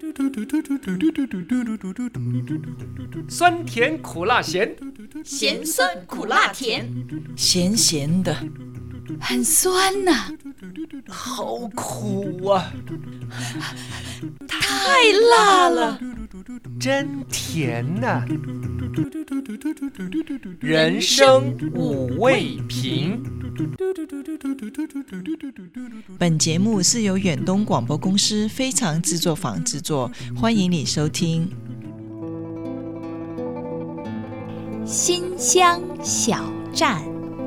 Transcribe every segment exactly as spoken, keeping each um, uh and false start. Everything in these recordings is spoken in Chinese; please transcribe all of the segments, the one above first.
酸甜苦辣咸， 咸酸苦辣甜， 咸咸的，很酸呐、啊， 好苦啊， 太辣了， 真甜呐、啊。人生五味瓶。 本节目是由远东广播公司非常制作坊制作，欢迎你收听。 新乡小站。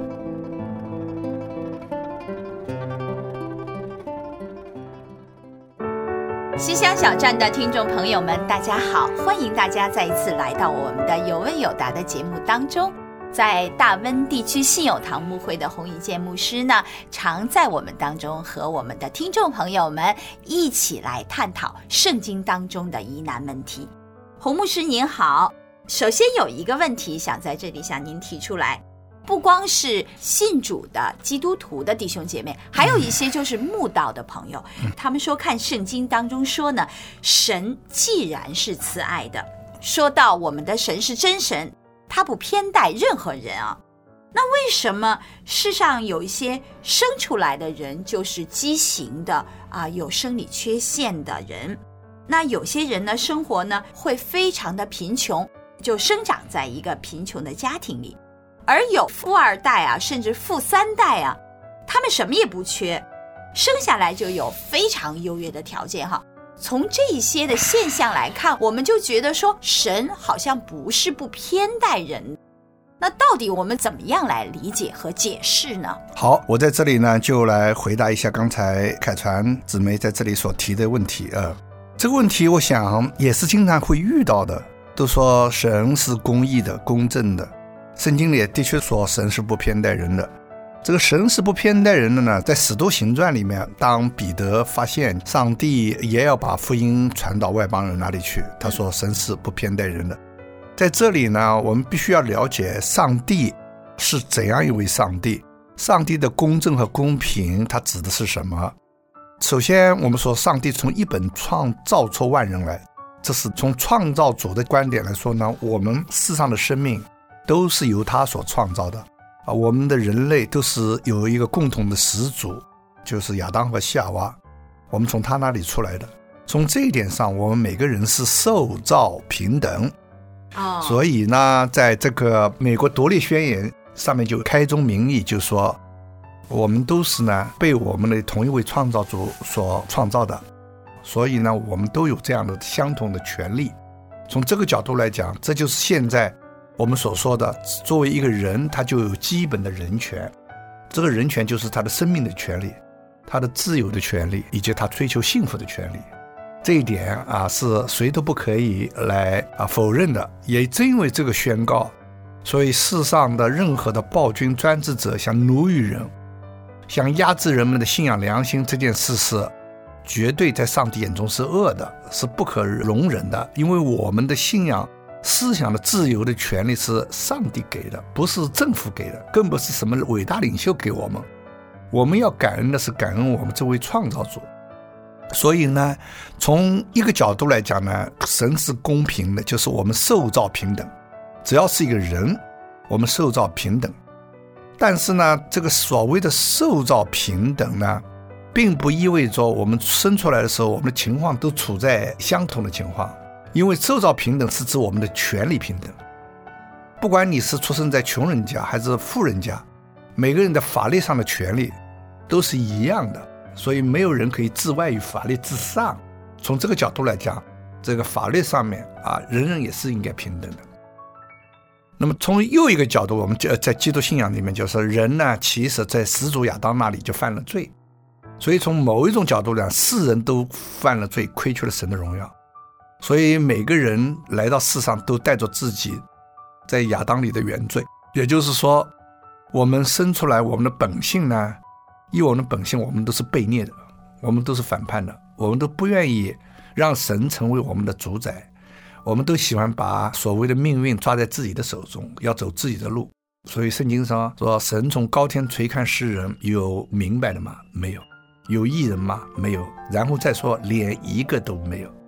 西乡小站的听众朋友们大家好，欢迎大家再一次来到我们的有问有答的节目当中。在大温地区信友堂牧会的洪以健牧师呢，常在我们当中和我们的听众朋友们一起来探讨圣经当中的疑难问题。洪牧师您好，首先有一个问题想在这里向您提出来，不光是信主的基督徒的弟兄姐妹，还有一些就是慕道的朋友，他们说看圣经当中说呢，神既然是慈爱的，说到我们的神是真神，他不偏待任何人啊。那为什么世上有一些生出来的人就是畸形的啊，有生理缺陷的人？那有些人呢，生活呢会非常的贫穷，就生长在一个贫穷的家庭里。而有富二代啊，甚至富三代啊，他们什么也不缺，生下来就有非常优越的条件哈。从这一些的现象来看，我们就觉得说神好像不是不偏待人。那到底我们怎么样来理解和解释呢？ 好，我在这里呢就来回答一下刚才凯传姊妹在这里所提的问题啊。这个问题我想也是经常会遇到的，都说神是公义的、公正的，圣经里也的确说神是不偏待人的。这个神是不偏待人的呢，在使徒行传里面，当彼得发现上帝也要把福音传到外邦人那里去，他说神是不偏待人的。在这里呢，我们必须要了解上帝是怎样一位上帝，上帝的公正和公平它指的是什么。首先我们说上帝从一本创造出万人来，这是从创造主的观点来说呢，我们世上的生命都是由他所创造的啊，我们的人类都是有一个共同的始祖，就是亚当和夏娃，我们从他那里出来的。从这一点上，我们每个人是受造平等、哦、所以呢，在这个美国独立宣言上面就开宗明义就说，我们都是呢被我们的同一位创造主所创造的，所以呢，我们都有这样的相同的权利。从这个角度来讲，这就是现在我们所说的，作为一个人，他就有基本的人权。这个人权就是他的生命的权利，他的自由的权利，以及他追求幸福的权利。这一点啊，是谁都不可以来啊否认的。也正因为这个宣告，所以世上的任何的暴君专制者想奴役人，想压制人们的信仰良心，这件事是绝对在上帝眼中是恶的，是不可容忍的。因为我们的信仰思想的自由的权利是上帝给的，不是政府给的，更不是什么伟大领袖给我们。我们要感恩的是感恩我们这位创造主。所以呢，从一个角度来讲呢，神是公平的，就是我们受造平等，只要是一个人，我们受造平等。但是呢，这个所谓的受造平等呢，并不意味着我们生出来的时候，我们的情况都处在相同的情况。因为受造平等是指我们的权利平等，不管你是出生在穷人家还是富人家，每个人的法律上的权利都是一样的，所以没有人可以置外于法律之上。从这个角度来讲，这个法律上面啊，人人也是应该平等的。那么从又一个角度，我们在基督信仰里面就是人呢，其实在始祖亚当那里就犯了罪，所以从某一种角度讲，世人都犯了罪，亏缺了神的荣耀。所以每个人来到世上都带着自己在亚当里的原罪，也就是说我们生出来，我们的本性呢，以我们的本性，我们都是悖逆的，我们都是反叛的，我们都不愿意让神成为我们的主宰，我们都喜欢把所谓的命运抓在自己的手中，要走自己的路。所以圣经上说，神从高天垂看世人，有明白的吗？没有。有义人吗？没有。然后再说连一个都没有。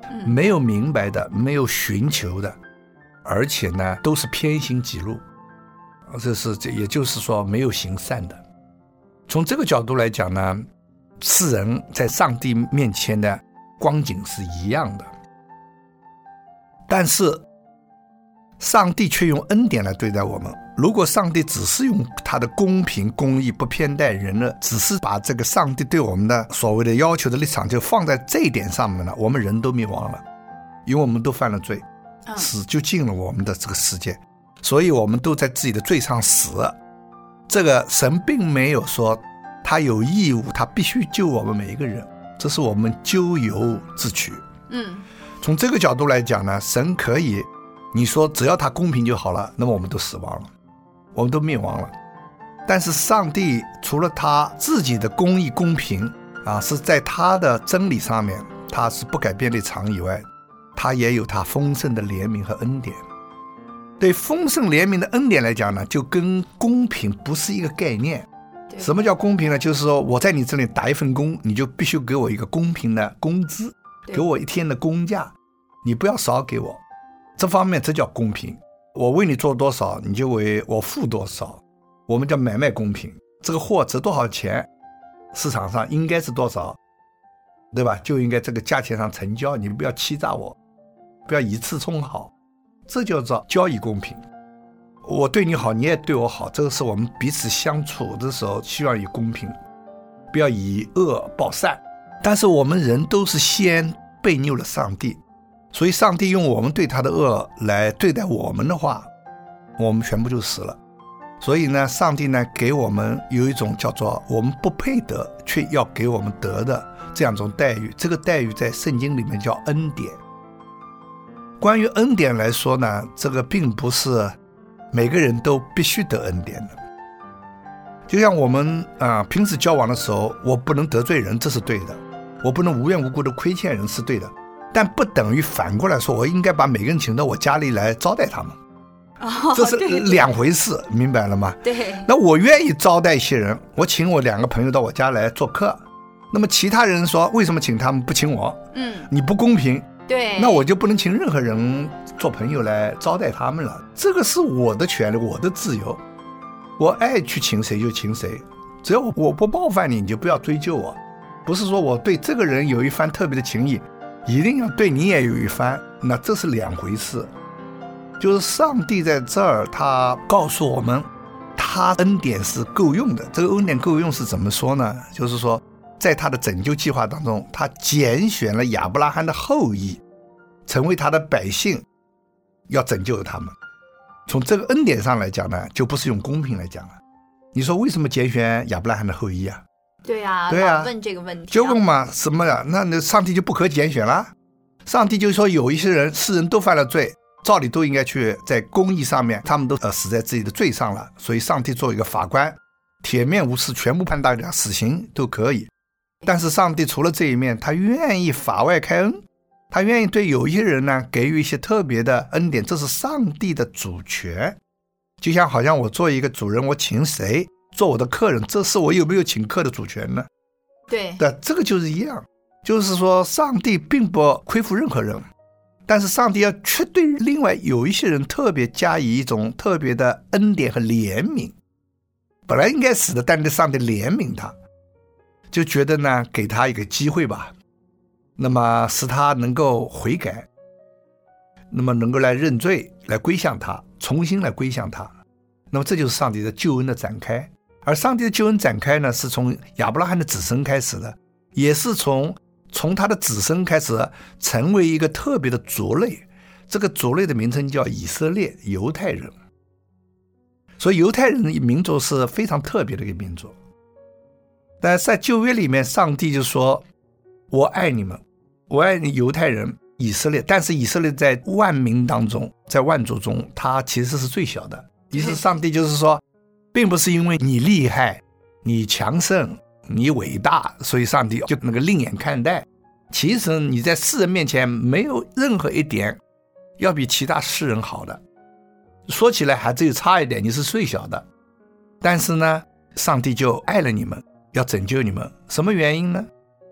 嗯、 没有明白的，没有寻求的，而且呢都是偏行己路，这是也就是说没有行善的。从这个角度来讲呢，世人在上帝面前的光景是一样的，但是上帝却用恩典来对待我们。如果上帝只是用他的公平公义不偏待人了，只是把这个上帝对我们的所谓的要求的立场就放在这一点上面了，我们人都灭亡了，因为我们都犯了罪，死就进了我们的这个世界，所以我们都在自己的罪上死。这个神并没有说他有义务他必须救我们每一个人，这是我们咎由自取。 嗯， 从这个角度来讲呢，神可以你说只要他公平就好了，那么我们都死亡了，我们都灭亡了。但是上帝除了他自己的公义公平啊，是在他的真理上面他是不改变立场以外，他也有他丰盛的怜悯和恩典。对丰盛怜悯的恩典来讲呢，就跟公平不是一个概念。什么叫公平呢？就是说我在你这里打一份工，你就必须给我一个公平的工资，给我一天的工价，你不要少给我，这方面这叫公平。我为你做多少，你就为我付多少，我们叫买卖公平。这个货值多少钱，市场上应该是多少，对吧？就应该这个价钱上成交，你不要欺诈我，不要以次充好，这叫做交易公平。我对你好，你也对我好，这个是我们彼此相处的时候希望以公平，不要以恶报善。但是我们人都是先悖逆了上帝，所以上帝用我们对他的恶来对待我们的话，我们全部就死了。所以呢，上帝呢给我们有一种叫做我们不配得却要给我们得的这样一种待遇，这个待遇在圣经里面叫恩典。关于恩典来说呢，这个并不是每个人都必须得恩典的。就像我们啊、呃、平时交往的时候，我不能得罪人，这是对的，我不能无缘无故的亏欠人是对的，但不等于反过来说我应该把每个人请到我家里来招待他们， 哦、 这是两回事，明白了吗？ 对。 那我愿意招待一些人，我请我两个朋友到我家来做客，那么其他人说为什么请他们不请我？嗯，你不公平。 对， 那我就不能请任何人做朋友来招待他们了，这个是我的权利，我的自由，我爱去请谁就请谁，只要我不冒犯你，你就不要追究我。不是说我对这个人有一番特别的情谊，一定要对你也有一番，那这是两回事。就是上帝在这儿他告诉我们，他恩典是够用的。这个恩典够用是怎么说呢？就是说在他的拯救计划当中，他拣选了亚伯拉罕的后裔成为他的百姓，要拯救他们。从这个恩典上来讲呢，就不是用公平来讲了。你说为什么拣选亚伯拉罕的后裔啊？ 对啊， 对啊， 问这个问题、啊、 就问嘛，什么呀？那上帝就不可拣选了？上帝就说有一些人世人都犯了罪，照理都应该去在公义上面，他们都、呃、死在自己的罪上了，所以上帝做一个法官，铁面无私，全部判大家死刑都可以。但是上帝除了这一面，他愿意法外开恩，他愿意对有一些人呢给予一些特别的恩典，这是上帝的主权。就像好像我做一个主人，我请谁做我的客人，这是我有没有请客的主权呢？ 对， 对，这个就是一样，就是说上帝并不亏负任何人，但是上帝要却对另外有一些人特别加以一种特别的恩典和怜悯。本来应该死的，但是上帝怜悯他，就觉得呢给他一个机会吧，那么使他能够悔改，那么能够来认罪，来归向他，重新来归向他。那么这就是上帝的救恩的展开。而上帝的救恩展开呢，是从亚伯拉罕的子孙开始的，也是从从他的子孙开始成为一个特别的族类。这个族类的名称叫以色列，犹太人。所以犹太人的民族是非常特别的一个民族。但是在旧约里面，上帝就说我爱你们，我爱你犹太人以色列。但是以色列在万民当中，在万族中，他其实是最小的。意思上帝就是说，并不是因为你厉害，你强盛，你伟大，所以上帝就那个另眼看待。其实你在世人面前没有任何一点要比其他世人好的，说起来还只有差一点，你是最小的。但是呢，上帝就爱了你们，要拯救你们。什么原因呢？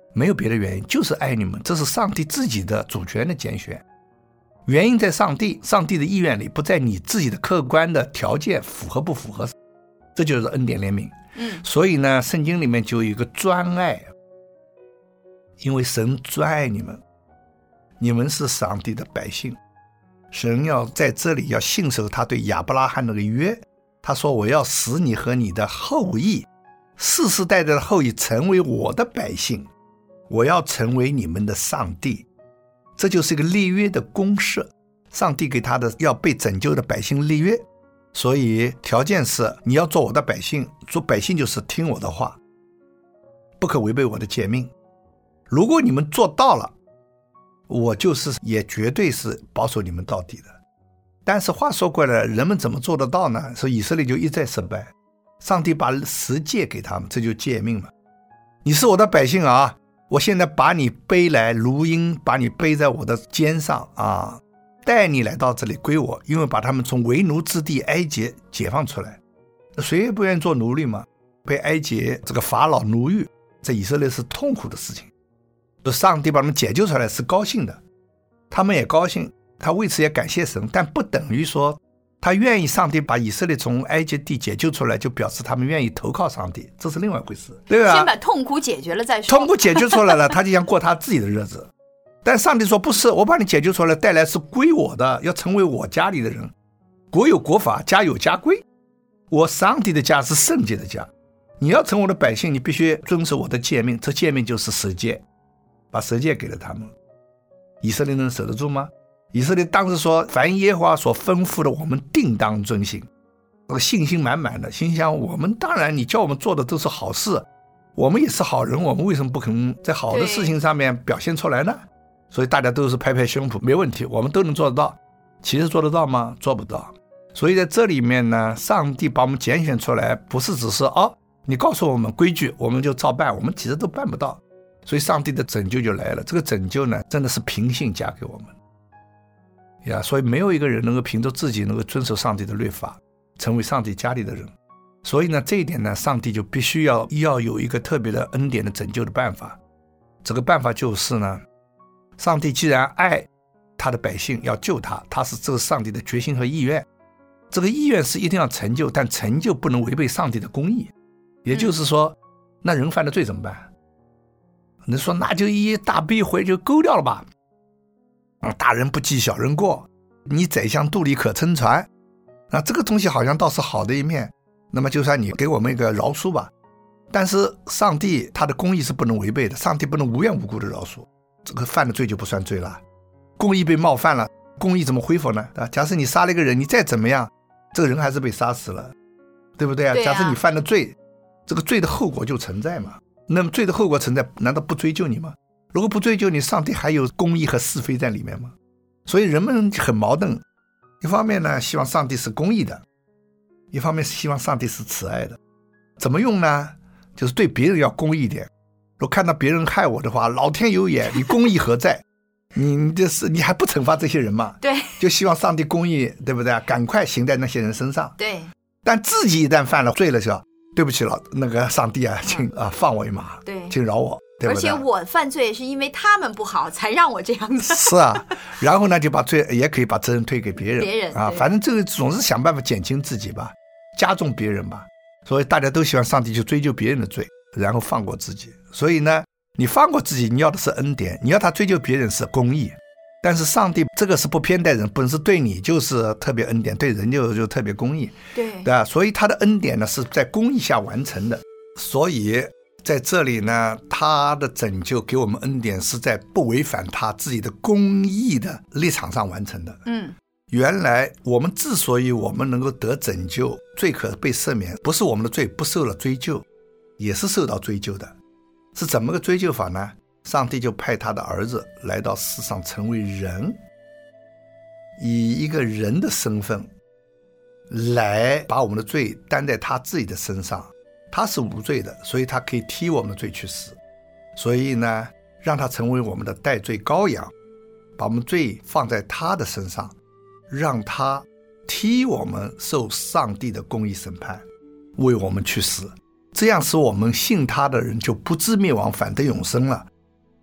没有别的原因，就是爱你们，这是上帝自己的主权的拣选。原因在上帝，上帝的意愿里，不在你自己的客观的条件符合不符合，这就是恩典怜悯。 嗯， 所以呢，圣经里面就有一个专爱，因为神专爱你们，你们是上帝的百姓，神要在这里要信守他对亚伯拉罕那个约，他说我要使你和你的后裔世世代代的后裔成为我的百姓，我要成为你们的上帝。这就是一个立约的公式，上帝给他的要被拯救的百姓立约，所以条件是你要做我的百姓，做百姓就是听我的话，不可违背我的诫命。如果你们做到了，我就是也绝对是保守你们到底的。但是话说过来，人们怎么做得到呢？所以以色列就一再失败，上帝把十诫给他们，这就诫命嘛。你是我的百姓啊，我现在把你背来如鹰，把你背在我的肩上啊，带你来到这里归我，因为把他们从为奴之地埃及解放出来。谁也不愿意做奴隶嘛，被埃及这个法老奴役，在以色列是痛苦的事情。上帝把他们解救出来是高兴的，他们也高兴，他为此也感谢神，但不等于说他愿意上帝把以色列从埃及地解救出来，就表示他们愿意投靠上帝，这是另外一回事，对吧？ 先把痛苦解决了再说。 痛苦解决出来了，他就想过他自己的日子。但上帝说不是，我把你解救出来，带来是归我的，要成为我家里的人。国有国法，家有家规，我上帝的家是圣洁的家，你要成为我的百姓，你必须遵守我的诫命，这诫命就是十诫，把十诫给了他们。以色列能守得住吗？以色列当时说，凡耶和华所吩咐的，我们定当遵行，这个信心满满的，心想我们当然你叫我们做的都是好事，我们也是好人，我们为什么不可能在好的事情上面表现出来呢？所以大家都是拍拍胸脯，没问题，我们都能做得到。其实做得到吗？做不到。所以在这里面呢，上帝把我们拣选出来，不是只是哦，你告诉我们规矩我们就照办，我们其实都办不到。所以上帝的拯救就来了，这个拯救呢，真的是凭信加给我们呀。所以没有一个人能够凭着自己能够遵守上帝的律法，成为上帝家里的人。所以呢，这一点呢，上帝就必须要要有一个特别的恩典的拯救的办法。这个办法就是呢，上帝既然爱他的百姓，要救他，他是这个上帝的决心和意愿。这个意愿是一定要成就，但成就不能违背上帝的公义。也就是说，嗯、那人犯的罪怎么办？你说那就一大笔回就勾掉了吧，大人不计小人过，你宰相肚里可撑船，那这个东西好像倒是好的一面，那么就算你给我们一个饶恕吧。但是上帝他的公义是不能违背的，上帝不能无缘无故的饶恕，这个犯的罪就不算罪了。公义被冒犯了，公义怎么恢复呢？假设你杀了一个人，你再怎么样，这个人还是被杀死了，对不对啊？ 对啊， 假设你犯了罪，这个罪的后果就存在嘛。那么罪的后果存在，难道不追究你吗？如果不追究你，上帝还有公义和是非在里面吗？所以人们很矛盾，一方面呢希望上帝是公义的，一方面是希望上帝是慈爱的。怎么用呢？就是对别人要公义一点，如果看到别人害我的话，老天有眼，你公义何在？你这是你还不惩罚这些人吗？ 对， 就希望上帝公义，对不对？赶快行在那些人身上。 对， 但自己一旦犯了罪了，就对不起了，那个上帝啊，请啊放我一马， 对， 请饶我，对不对？ 而且我犯罪是因为他们不好才让我这样子。 是啊，然后呢就把罪也可以把责任推给别人， 别人啊，反正这个总是想办法减轻自己吧，加重别人吧。所以大家都希望上帝去追究别人的罪，然后放过自己。所以呢，你放过自己，你要的是恩典，你要他追究别人是公义。但是上帝这个是不偏待人，本是对你就是特别恩典，对人就就特别公义， 对对吧？所以他的恩典呢是在公义下完成的。所以在这里呢，他的拯救给我们恩典是在不违反他自己的公义的立场上完成的。 嗯， 原来我们之所以我们能够得拯救，罪可被赦免，不是我们的罪不受了追究，也是受到追究的。是怎么个追究法呢？上帝就派他的儿子来到世上成为人，以一个人的身份来把我们的罪担在他自己的身上。他是无罪的，所以他可以替我们的罪去死。所以呢，让他成为我们的代罪羔羊，把我们罪放在他的身上，让他替我们受上帝的公义审判，为我们去死。这样使我们信他的人就不至灭亡，反得永生了。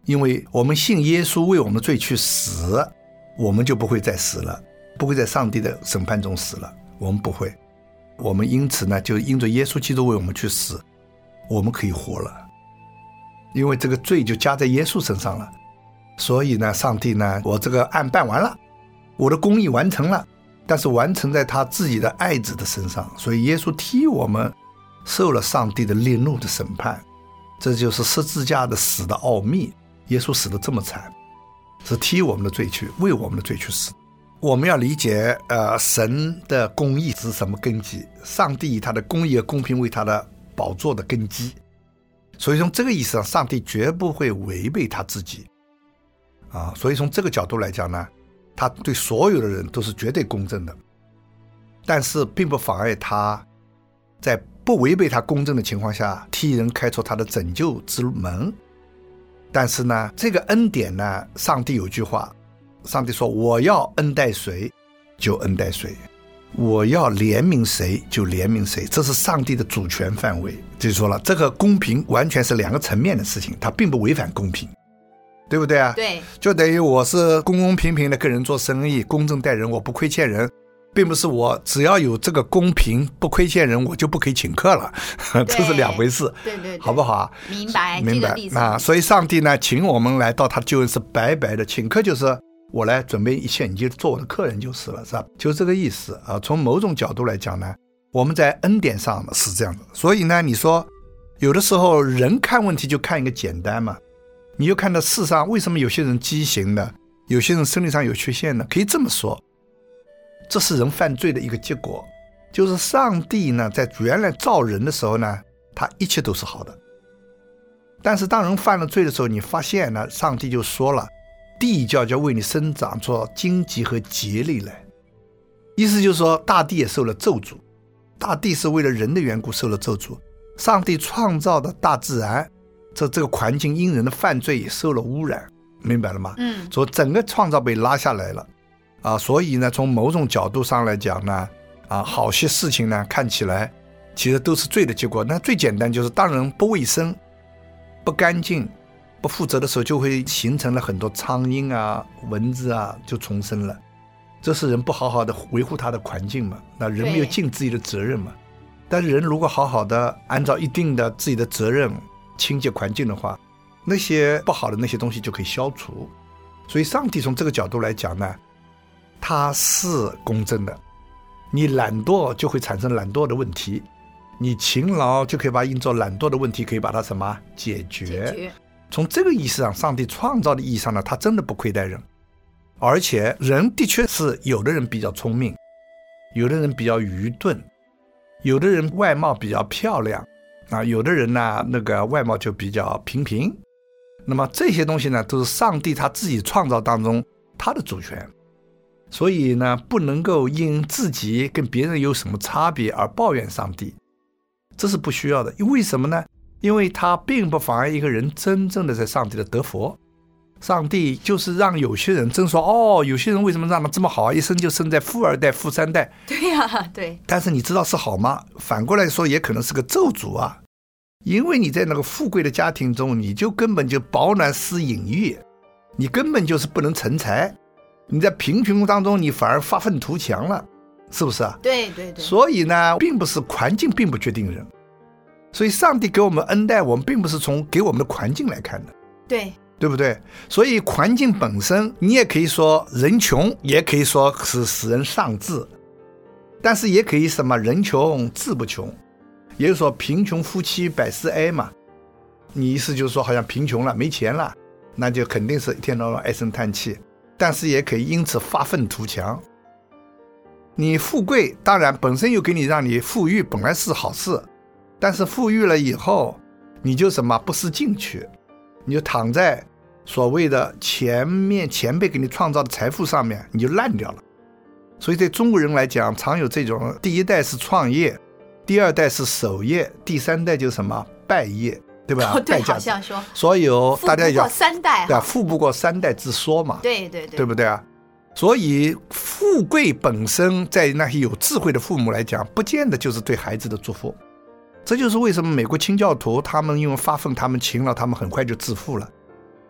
因为我们信耶稣为我们的罪去死，我们就不会再死了，不会在上帝的审判中死了，我们不会。我们因此呢，就因着耶稣基督为我们去死，我们可以活了，因为这个罪就加在耶稣身上了。所以呢，上帝呢，我这个案办完了，我的公义完成了，但是完成在他自己的爱子的身上，所以耶稣替我们受了上帝的烈怒的审判。这就是十字架的死的奥秘，耶稣死得这么惨，是替我们的罪去，为我们的罪去死。我们要理解呃，神的公义是什么根基，上帝以他的公义和公平为他的宝座的根基，所以从这个意义上，上帝绝不会违背他自己啊。所以从这个角度来讲呢，他对所有的人都是绝对公正的，但是并不妨碍他在不违背他公正的情况下替人开出他的拯救之门。但是呢，这个恩典呢，上帝有句话，上帝说我要恩待谁就恩待谁，我要怜悯谁就怜悯谁，这是上帝的主权范围。就是说了，这个公平完全是两个层面的事情，它并不违反公平，对不对啊？ 对，就等于我是公公平平的跟人做生意，公正待人，我不亏欠人，并不是我只要有这个公平不亏欠人我就不可以请客了，这是两回事。 对对对， 好不好？ 明白， 明白。 这个那所以上帝呢，请我们来到他救恩是白白的，请客就是我来准备一切，你就做我的客人就是了，是吧？就这个意思啊。从某种角度来讲呢，我们在恩典上是这样的。所以呢，你说有的时候人看问题就看一个简单嘛，你就看到世上为什么有些人畸形的，有些人生理上有缺陷的，可以这么说，这是人犯罪的一个结果。就是上帝呢，在原来造人的时候呢，他一切都是好的，但是当人犯了罪的时候，你发现呢，上帝就说了，地教就为你生长出荆棘和节类来，意思就是说大地也受了咒诅，大地是为了人的缘故受了咒诅，上帝创造的大自然这这个环境因人的犯罪也受了污染，明白了吗？ 嗯， 所以整个创造被拉下来了啊。所以呢，从某种角度上来讲呢，啊，好些事情呢看起来其实都是罪的结果。那最简单就是当人不卫生不干净不负责的时候，就会形成了很多苍蝇啊蚊子啊就重生了，这是人不好好的维护他的环境嘛，那人没有尽自己的责任嘛。但是人如果好好的按照一定的自己的责任清洁环境的话，那些不好的那些东西就可以消除。所以上帝从这个角度来讲呢，他是公正的，你懒惰就会产生懒惰的问题，你勤劳就可以把因着懒惰的问题可以把它什么解决, 解决从这个意义上，上帝创造的意义上呢，他真的不亏待人。而且人的确是有的人比较聪明，有的人比较愚钝，有的人外貌比较漂亮啊，有的人呢那个外貌就比较平平。那么这些东西呢，都是上帝他自己创造当中他的主权，所以呢不能够因自己跟别人有什么差别而抱怨上帝，这是不需要的。为什么呢？因为他并不妨碍一个人真正的在上帝的得佛。上帝就是让有些人真说，哦，有些人为什么让他这么好啊，一生就生在富二代富三代。 对呀、啊，对。 但是你知道是好吗？反过来说也可能是个咒诅啊，因为你在那个富贵的家庭中，你就根本就饱暖思淫欲，你根本就是不能成才，你在贫穷当中你反而发愤图强了，是不是啊？ 对对对。 所以呢，并不是环境并不决定人，所以上帝给我们恩待我们并不是从给我们的环境来看的， 对对不对？所以环境本身你也可以说人穷，也可以说是使人上智，但是也可以什么人穷志不穷，也就是说贫穷夫妻百事哀嘛。你意思就是说好像贫穷了没钱了，那就肯定是一天到晚唉声叹气，但是也可以因此发愤图强。你富贵当然本身又给你让你富裕，本来是好事，但是富裕了以后你就什么不思进取，你就躺在所谓的前面前辈给你创造的财富上面，你就烂掉了。所以对中国人来讲，常有这种第一代是创业，第二代是守业，第三代就是什么败业，对吧？ 哦，对，好像说所有大家讲富不过三代， 对，富不过三代之说嘛， 对对对， 对不对啊？所以富贵本身在那些有智慧的父母来讲，不见得就是对孩子的祝福。这就是为什么美国清教徒他们因为发奋，他们勤劳，他们很快就致富了。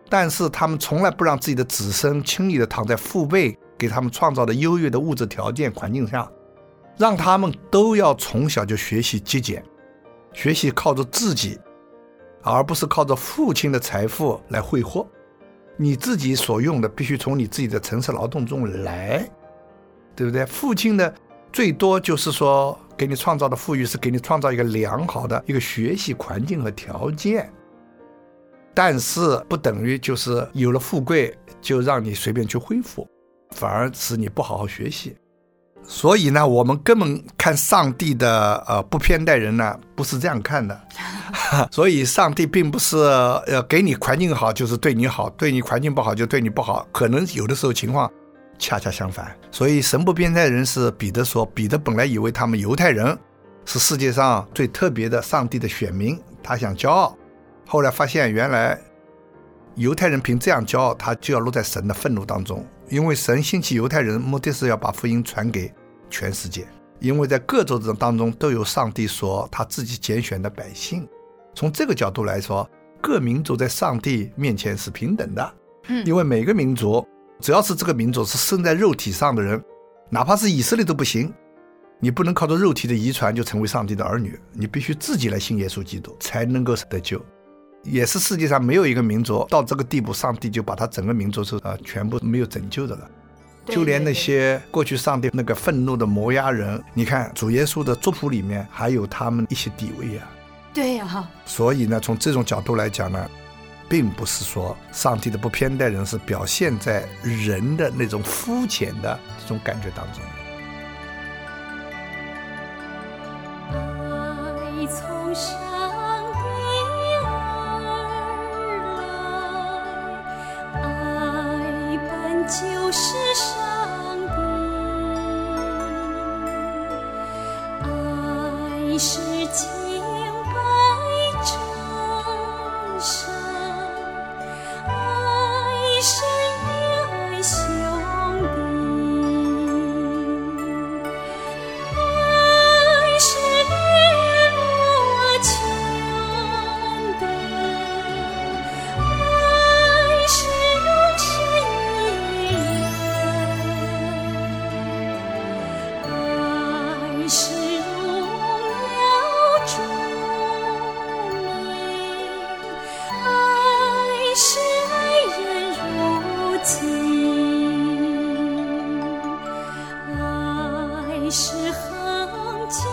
但是他们从来不让自己的子孙轻易的躺在父辈给他们创造的优越的物质条件环境上，让他们都要从小就学习节俭，学习靠着自己，而不是靠着父亲的财富来挥霍。你自己所用的必须从你自己的城市劳动中来，对不对？父亲的最多就是说给你创造的富裕是给你创造一个良好的一个学习环境和条件，但是不等于就是有了富贵就让你随便去挥霍，反而使你不好好学习。所以呢，我们根本看上帝的呃不偏待人呢，不是这样看的。所以上帝并不是呃给你环境好就是对你好，对你环境不好就对你不好，可能有的时候情况恰恰相反。所以神不偏待人是彼得说，彼得本来以为他们犹太人是世界上最特别的上帝的选民，他想骄傲，后来发现原来犹太人凭这样骄傲，他就要落在神的愤怒当中。因为神兴起犹太人目的是要把福音传给全世界，因为在各州当中都有上帝所他自己拣选的百姓。从这个角度来说，各民族在上帝面前是平等的，因为每个民族只要是这个民族是生在肉体上的人，哪怕是以色列都不行，你不能靠着肉体的遗传就成为上帝的儿女，你必须自己来信耶稣基督才能够得救。也是世界上没有一个民族到这个地步，上帝就把他整个民族是、呃、全部没有拯救的了。就连那些过去上帝那个愤怒的摩押人，你看主耶稣的族谱里面还有他们一些地位啊。 对呀、啊， 所以呢，从这种角度来讲呢，并不是说上帝的不偏待人是表现在人的那种肤浅的这种感觉当中。 爱从上就是上帝，爱是敬拜真神，爱是爱兄弟，爱是联络全德，爱是永生。是荣耀主名，爱是爱人如己，爱是恒久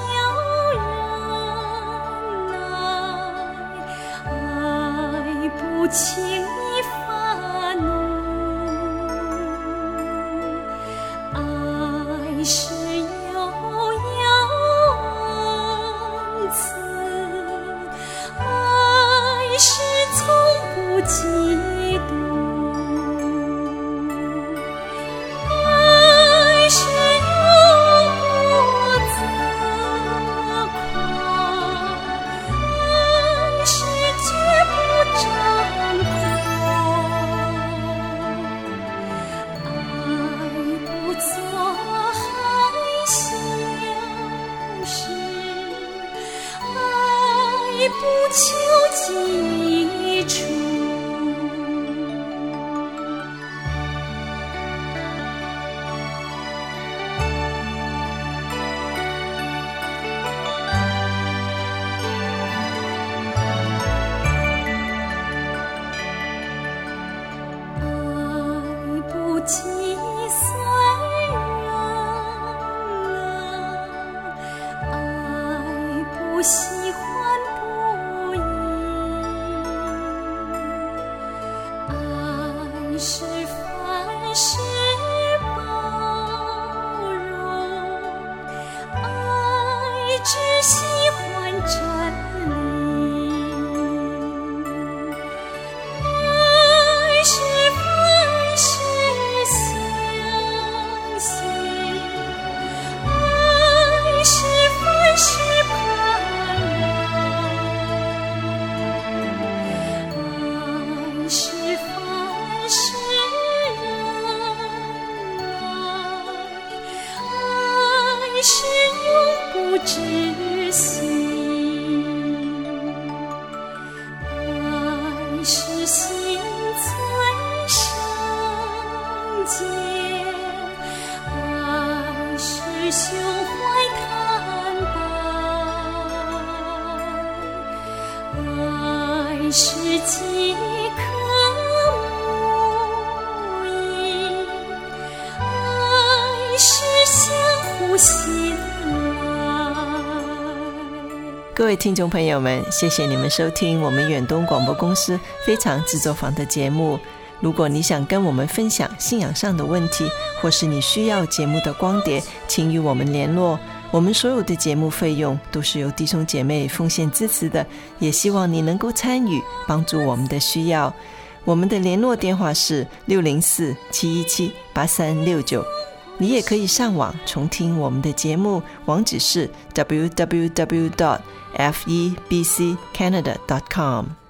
忍耐，爱不轻易发怒，爱是爱是从不嫉妒，爱是永不自夸，爱是绝不张狂，爱不做害羞事，爱不求己出。爱不击碎人，爱不喜欢不义，爱是凡事包容，爱只喜欢真理，爱是凡事相信，爱是凡事盼望，爱是凡事爱是永不止息，爱是心存是胸怀坦白，爱是饥渴慕义，爱是相互信赖。 各位听众朋友们，谢谢你们收听我们远东广播公司非常制作坊的节目。如果你想跟我们分享信仰上的问题，或是你需要节目的光碟，请与我们联络。我们所有的节目费用都是由弟兄姐妹奉献支持的，也希望你能够参与，帮助我们的需要。我们的联络电话是六零四七一七八三六九。你也可以上网重听我们的节目，网址是 double u double u double u dot f e b c canada dot com。